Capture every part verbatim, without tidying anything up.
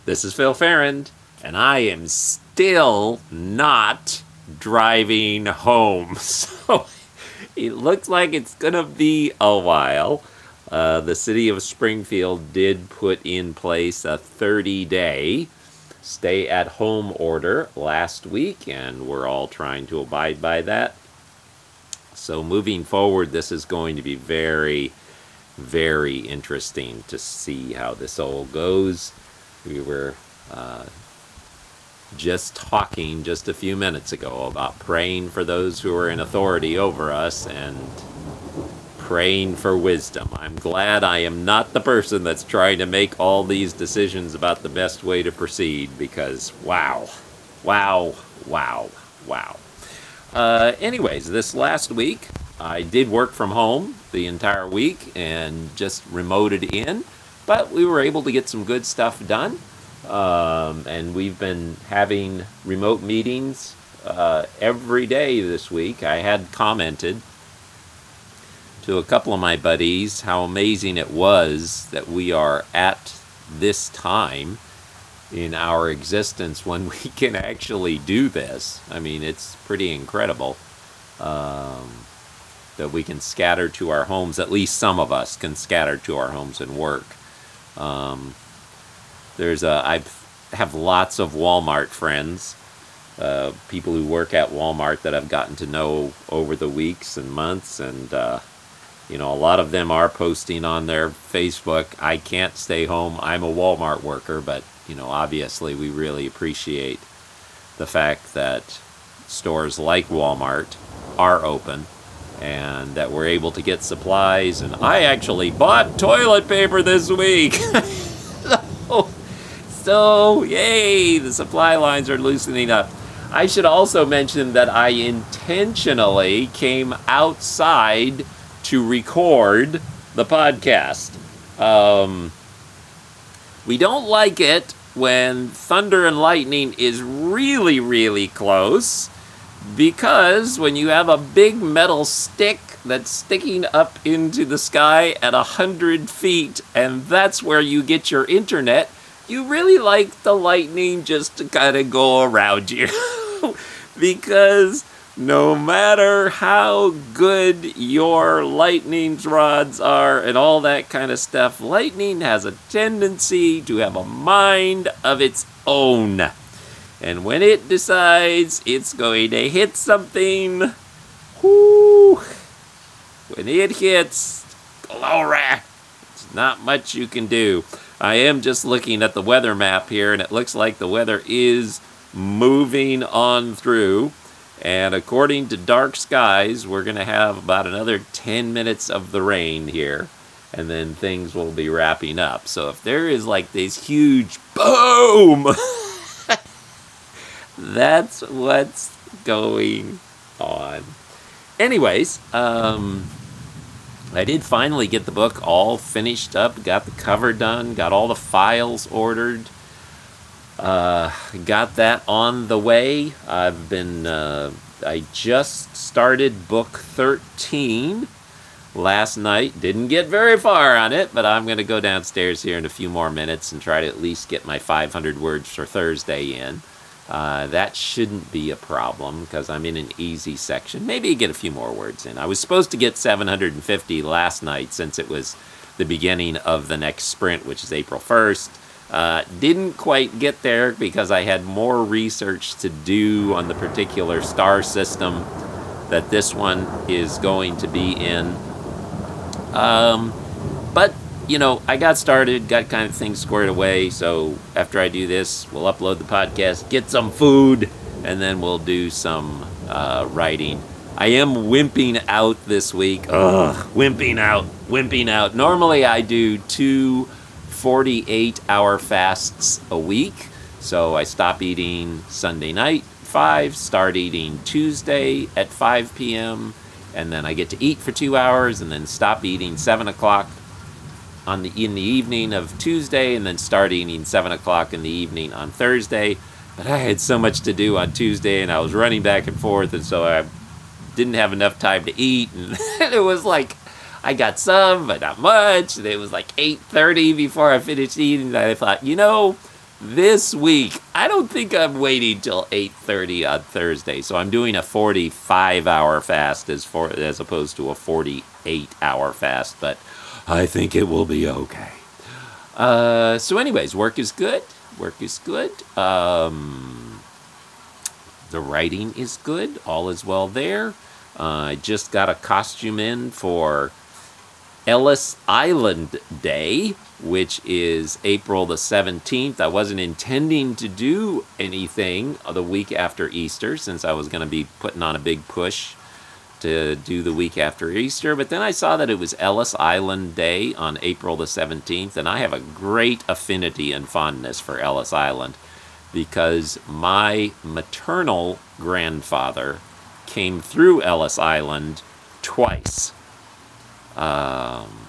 This is Phil Farrand, and I am still not driving home. So it looks like it's going to be a while. Uh, the city of Springfield did put in place a thirty-day stay-at-home order last week, and we're all trying to abide by that. So moving forward, this is going to be very, very interesting to see how this all goes. We were uh, just talking just a few minutes ago about praying for those who are in authority over us and praying for wisdom. I'm glad I am not the person that's trying to make all these decisions about the best way to proceed, because wow, wow, wow, wow. Uh, anyways, this last week, I did work from home the entire week and just remoted in, but we were able to get some good stuff done. Um, and we've been having remote meetings uh, every day this week. I had commented to a couple of my buddies how amazing it was that we are at this time in our existence when we can actually do this. I mean, it's pretty incredible um, that we can scatter to our homes. At least some of us can scatter to our homes and work. Um, there's a, I have lots of Walmart friends, uh, people who work at Walmart that I've gotten to know over the weeks and months, and uh, you know, a lot of them are posting on their Facebook, I can't stay home, I'm a Walmart worker, but you know, obviously we really appreciate the fact that stores like Walmart are open and that we're able to get supplies. And I actually bought toilet paper this week. so, so, yay, the supply lines are loosening up. I should also mention that I intentionally came outside to record the podcast. Um, we don't like it when thunder and lightning is really, really close, because when you have a big metal stick that's sticking up into the sky at a hundred feet, and that's where you get your internet, you really like the lightning just to kind of go around you. Because no matter how good your lightning rods are and all that kind of stuff, lightning has a tendency to have a mind of its own. And when it decides it's going to hit something, whoo, when it hits, glory, it's not much you can do. I am just looking at the weather map here, and it looks like the weather is moving on through. And according to Dark Skies, we're going to have about another ten minutes of the rain here, and then things will be wrapping up. So if there is like this huge boom, that's what's going on. Anyways, um, I did finally get the book all finished up, got the cover done, got all the files ordered. Uh, got that on the way. I've been, uh, I just started book thirteen last night. Didn't get very far on it, but I'm going to go downstairs here in a few more minutes and try to at least get my five hundred words for Thursday in. Uh, that shouldn't be a problem because I'm in an easy section. Maybe get a few more words in. I was supposed to get seven hundred fifty last night since it was the beginning of the next sprint, which is April first. Uh, didn't quite get there because I had more research to do on the particular star system that this one is going to be in. Um, but, you know, I got started, got kind of things squared away, so after I do this, we'll upload the podcast, get some food, and then we'll do some uh, writing. I am wimping out this week. Ugh, wimping out, wimping out. Normally I do two forty-eight hour fasts a week. So I stop eating Sunday night, five, start eating Tuesday at five p.m., and then I get to eat for two hours and then stop eating seven o'clock on the in the evening of Tuesday, and then start eating seven o'clock in the evening on Thursday. But I had so much to do on Tuesday, and I was running back and forth, and so I didn't have enough time to eat, and it was like I got some, but not much, and it was like eight thirty before I finished eating, and I thought, you know, this week, I don't think I'm waiting till eight thirty on Thursday. So I'm doing a forty-five hour fast as for as opposed to a forty-eight hour fast, but I think it will be okay. Uh, so anyways, work is good. Work is good. Um, the writing is good. All is well there. Uh, I just got a costume in for Ellis Island Day, which is April the seventeenth. I wasn't intending to do anything the week after Easter, since I was going to be putting on a big push to do the week after Easter. But then I saw that it was Ellis Island Day on April the seventeenth, and I have a great affinity and fondness for Ellis Island because my maternal grandfather came through Ellis Island twice. Um,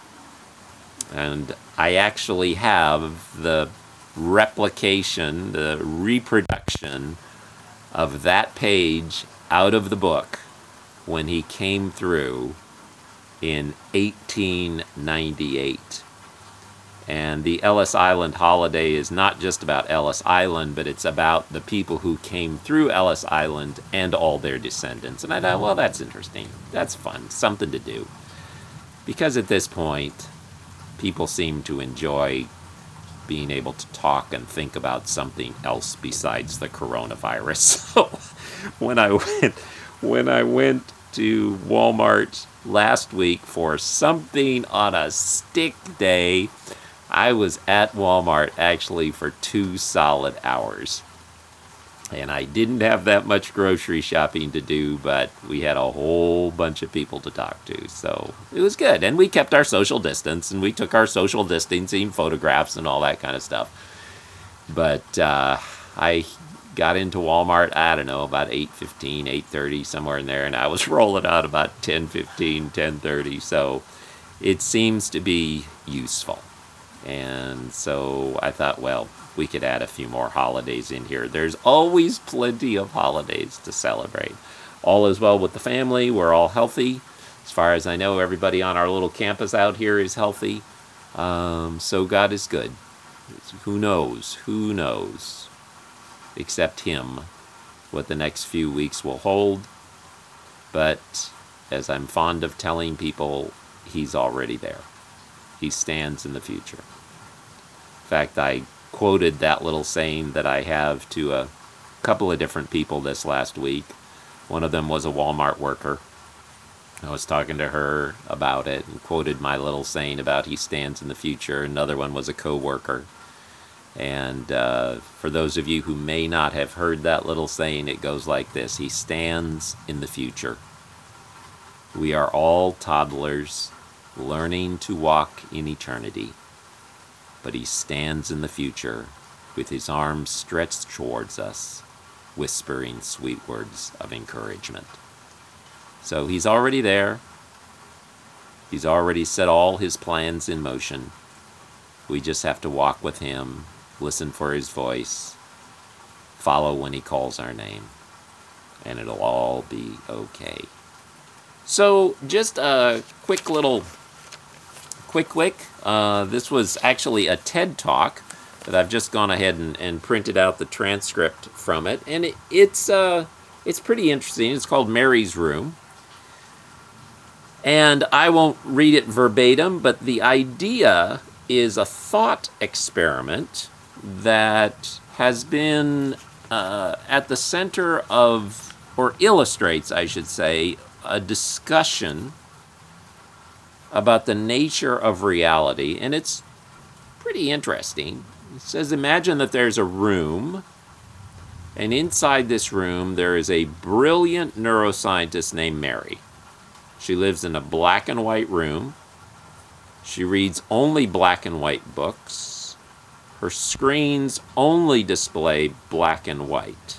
and I actually have the replication, the reproduction of that page out of the book when he came through in eighteen ninety-eight. And the Ellis Island holiday is not just about Ellis Island, but it's about the people who came through Ellis Island and all their descendants. And I thought, well, that's interesting. That's fun. Something to do. Because at this point, people seem to enjoy being able to talk and think about something else besides the coronavirus. So when I went, when I went to Walmart last week for something on a stick day, I was at Walmart actually for two solid hours. And I didn't have that much grocery shopping to do, but we had a whole bunch of people to talk to. So it was good. And we kept our social distance, and we took our social distancing photographs and all that kind of stuff. But uh, I got into Walmart, I don't know, about eight fifteen, eight thirty, somewhere in there. And I was rolling out about ten fifteen, ten thirty. So it seems to be useful. And so I thought, well, we could add a few more holidays in here. There's always plenty of holidays to celebrate. All is well with the family. We're all healthy. As far as I know, everybody on our little campus out here is healthy. Um, so God is good. Who knows? Who knows? Except Him, what the next few weeks will hold. But as I'm fond of telling people, He's already there. He stands in the future. In fact, I quoted that little saying that I have to a couple of different people this last week. One of them was a Walmart worker. I was talking to her about it and quoted my little saying about He stands in the future. Another one was a co-worker. And uh, for those of you who may not have heard that little saying, it goes like this: He stands in the future. We are all toddlers learning to walk in eternity, but He stands in the future with His arms stretched towards us, whispering sweet words of encouragement. So He's already there. He's already set all His plans in motion. We just have to walk with Him, listen for His voice, follow when He calls our name, and it'll all be okay. So just a quick little Quick, quick. Uh, this was actually a TED Talk that I've just gone ahead and, and printed out the transcript from it, and it, it's uh, it's pretty interesting. It's called Mary's Room, and I won't read it verbatim, but the idea is a thought experiment that has been uh, at the center of, or illustrates, I should say, a discussion about the nature of reality, and it's pretty interesting. It says, imagine that there's a room, and inside this room there is a brilliant neuroscientist named Mary. She lives in a black and white room. She reads only black and white books. Her screens only display black and white.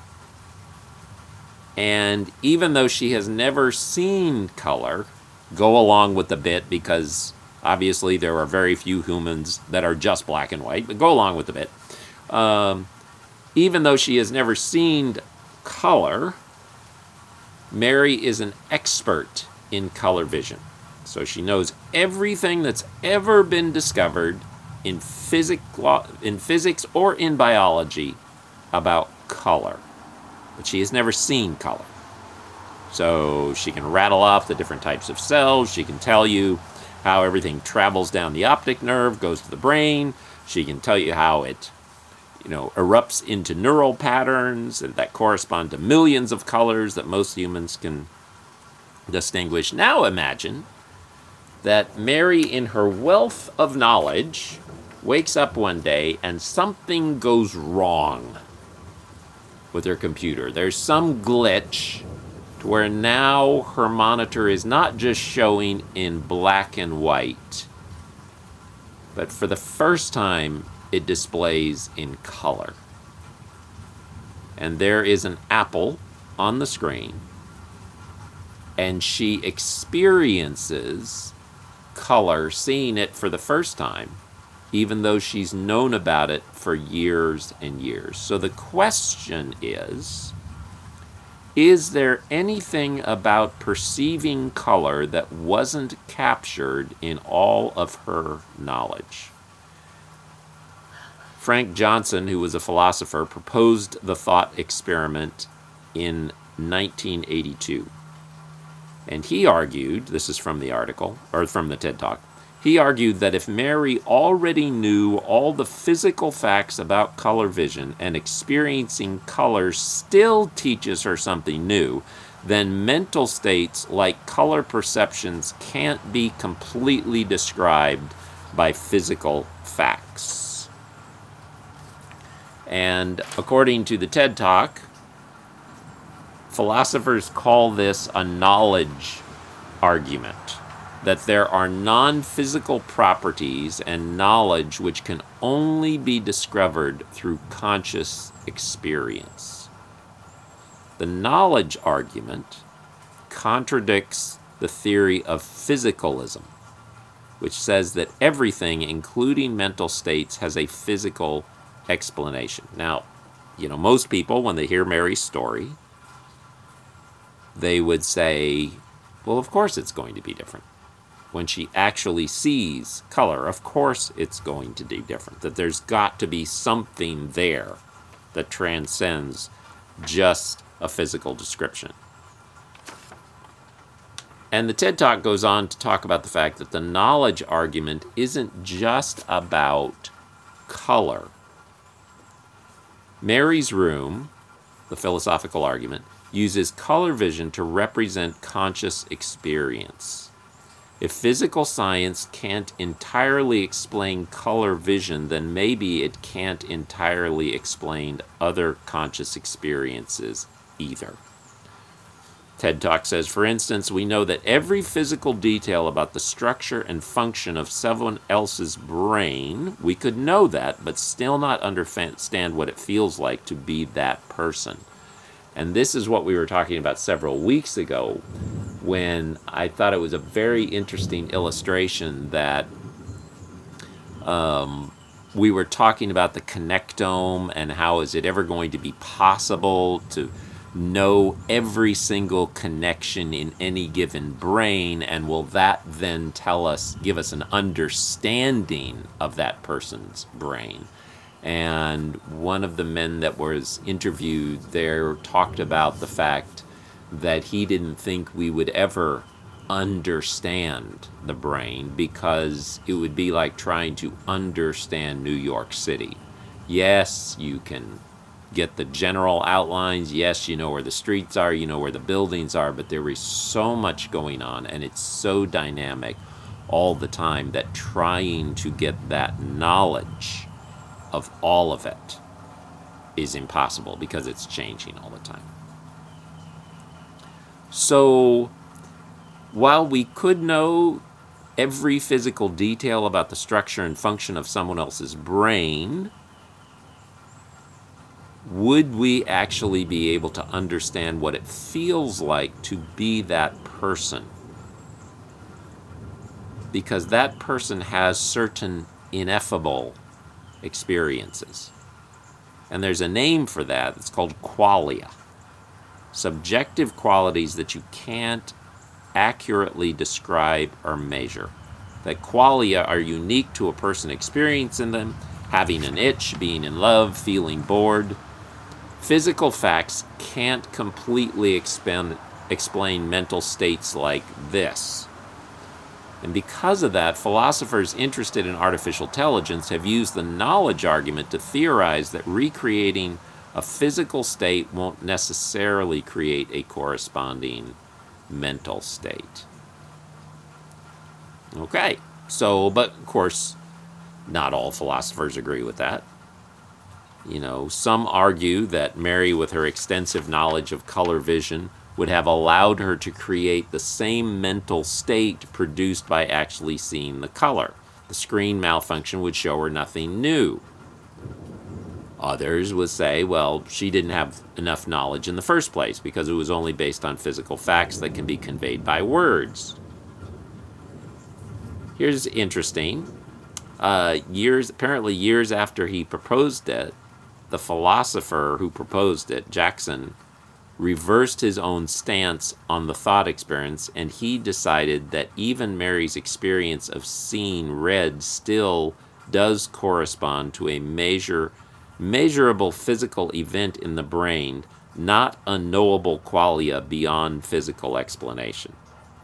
And even though she has never seen color, go along with the bit, because obviously there are very few humans that are just black and white, but go along with the bit. Um, even though she has never seen color, Mary is an expert in color vision. So she knows everything that's ever been discovered in, physic, in physics or in biology about color, but she has never seen color. So she can rattle off the different types of cells. She can tell you how everything travels down the optic nerve, goes to the brain. She can tell you how it, you know, erupts into neural patterns that correspond to millions of colors that most humans can distinguish. Now imagine that Mary, in her wealth of knowledge, wakes up one day and something goes wrong with her computer. There's some glitch to where now her monitor is not just showing in black and white, but for the first time it displays in color. And there is an apple on the screen, and she experiences color, seeing it for the first time, even though she's known about it for years and years. So the question is, is there anything about perceiving color that wasn't captured in all of her knowledge? Frank Johnson, who was a philosopher, proposed the thought experiment in nineteen eighty-two. And he argued, this is from the article, or from the TED Talk, he argued that if Mary already knew all the physical facts about color vision and experiencing color still teaches her something new, then mental states like color perceptions can't be completely described by physical facts. And according to the TED Talk, philosophers call this a knowledge argument, that there are non-physical properties and knowledge which can only be discovered through conscious experience. The knowledge argument contradicts the theory of physicalism, which says that everything, including mental states, has a physical explanation. Now, you know, most people, when they hear Mary's story, they would say, well, of course it's going to be different. When she actually sees color, of course it's going to be different. That there's got to be something there that transcends just a physical description. And the TED Talk goes on to talk about the fact that the knowledge argument isn't just about color. Mary's room, the philosophical argument, uses color vision to represent conscious experience. If physical science can't entirely explain color vision, then maybe it can't entirely explain other conscious experiences either. TED Talk says, for instance, we know that every physical detail about the structure and function of someone else's brain, we could know that, but still not understand what it feels like to be that person. And this is what we were talking about several weeks ago, when I thought it was a very interesting illustration that um, we were talking about the connectome and how is it ever going to be possible to know every single connection in any given brain, and will that then tell us, give us an understanding of that person's brain? And one of the men that was interviewed there talked about the fact that he didn't think we would ever understand the brain because it would be like trying to understand New York City. Yes, you can get the general outlines. Yes, you know where the streets are, you know where the buildings are, but there is so much going on and it's so dynamic all the time that trying to get that knowledge of all of it is impossible because it's changing all the time. So while we could know every physical detail about the structure and function of someone else's brain, would we actually be able to understand what it feels like to be that person? Because that person has certain ineffable experiences. And there's a name for that. It's called qualia. Subjective qualities that you can't accurately describe or measure. that qualia are unique to a person experiencing them, having an itch, being in love, feeling bored. Physical facts can't completely expand, explain mental states like this. And because of that, philosophers interested in artificial intelligence have used the knowledge argument to theorize that recreating a physical state won't necessarily create a corresponding mental state. Okay, so, but of course, not all philosophers agree with that. You know, some argue that Mary, with her extensive knowledge of color vision, would have allowed her to create the same mental state produced by actually seeing the color. The screen malfunction would show her nothing new. Others would say, well, she didn't have enough knowledge in the first place because it was only based on physical facts that can be conveyed by words. Here's interesting. Uh, years, apparently years after he proposed it, the philosopher who proposed it, Jackson, reversed his own stance on the thought experience, and he decided that even Mary's experience of seeing red still does correspond to a measure, measurable physical event in the brain, not unknowable qualia beyond physical explanation.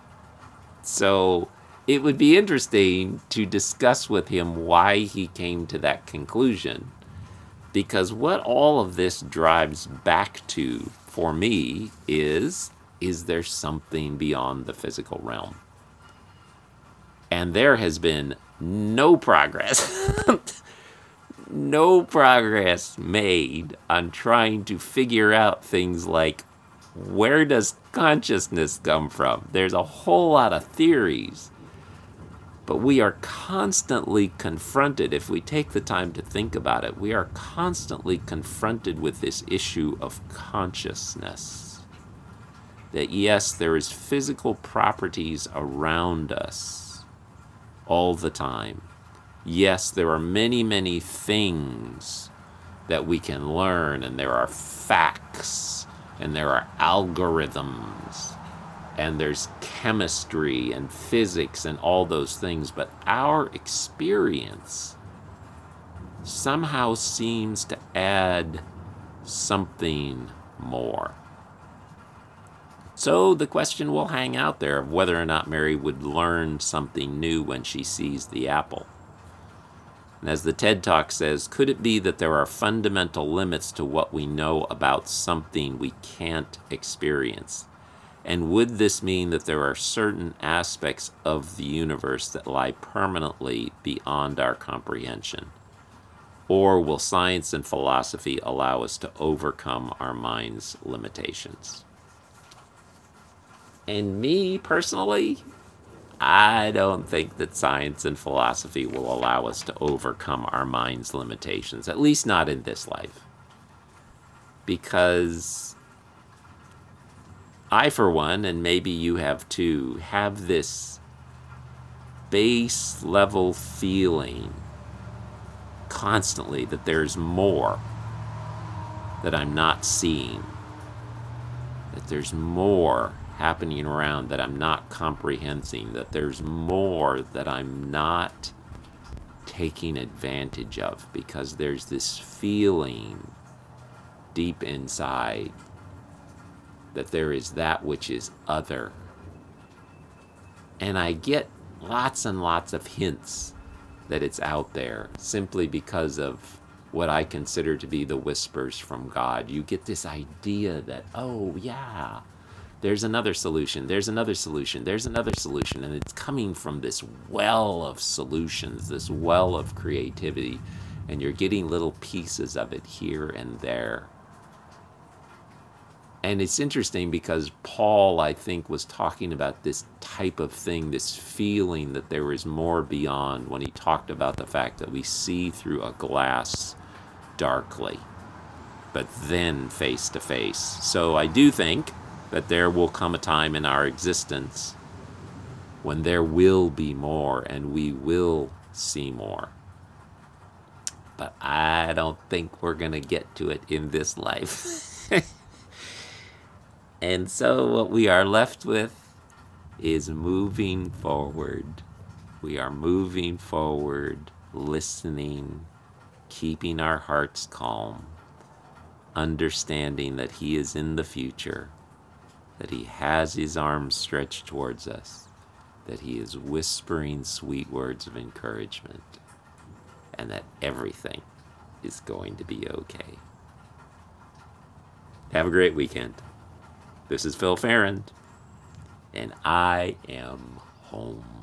So it would be interesting to discuss with him why he came to that conclusion, because what all of this drives back to, for me, is, is there something beyond the physical realm? And there has been no progress, no progress made on trying to figure out things like, where does consciousness come from? There's a whole lot of theories, but we are constantly confronted, if we take the time to think about it, we are constantly confronted with this issue of consciousness. That yes, there is physical properties around us all the time. Yes, there are many, many things that we can learn, and there are facts, and there are algorithms, and there's chemistry and physics and all those things, but our experience somehow seems to add something more. So the question will hang out there of whether or not Mary would learn something new when she sees the apple. And as the TED Talk says, could it be that there are fundamental limits to what we know about something we can't experience? And would this mean that there are certain aspects of the universe that lie permanently beyond our comprehension? Or will science and philosophy allow us to overcome our mind's limitations? And me, personally, I don't think that science and philosophy will allow us to overcome our mind's limitations, at least not in this life. Because I, for one, and maybe you have too, have this base level feeling constantly that there's more that I'm not seeing, that there's more happening around that I'm not comprehending, that there's more that I'm not taking advantage of, because there's this feeling deep inside that there is that which is other. And I get lots and lots of hints that it's out there simply because of what I consider to be the whispers from God. You get this idea that, oh yeah, there's another solution, there's another solution, there's another solution, and it's coming from this well of solutions, this well of creativity, and you're getting little pieces of it here and there. And it's interesting because Paul, I think, was talking about this type of thing, this feeling that there is more beyond, when he talked about the fact that we see through a glass darkly, but then face to face. So I do think that there will come a time in our existence when there will be more and we will see more. But I don't think we're going to get to it in this life. And so what we are left with is moving forward. We are moving forward, listening, keeping our hearts calm, understanding that He is in the future, that He has His arms stretched towards us, that He is whispering sweet words of encouragement, and that everything is going to be okay. Have a great weekend. This is Phil Farrand, and I am home.